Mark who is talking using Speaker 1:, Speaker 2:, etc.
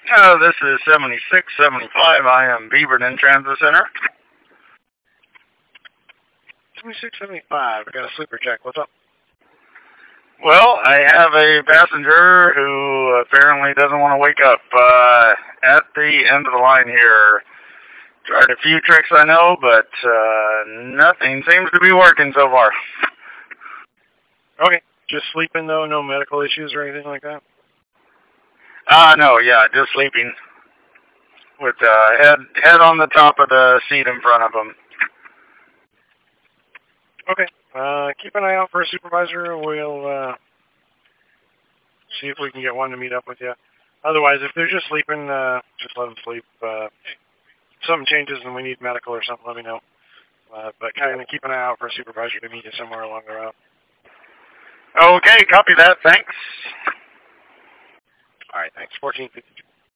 Speaker 1: This is 7675. I am Beaverton Transit Center.
Speaker 2: 7675. I got a sleeper check. What's up?
Speaker 1: Well, I have a passenger who apparently doesn't want to wake up at the end of the line here. Tried a few tricks I know, but nothing seems to be working so far.
Speaker 2: Okay. Just sleeping, though? No medical issues or anything like that?
Speaker 1: No, yeah, just sleeping. With head on the top of the seat in front of him.
Speaker 2: Okay. Keep an eye out for a supervisor. We'll see if we can get one to meet up with you. Otherwise, if they're just sleeping, just let them sleep. If something changes and we need medical or something, let me know. But kind of keep an eye out for a supervisor to meet you somewhere along the route.
Speaker 1: Okay, copy that. Thanks.
Speaker 2: All right, thanks. 1452.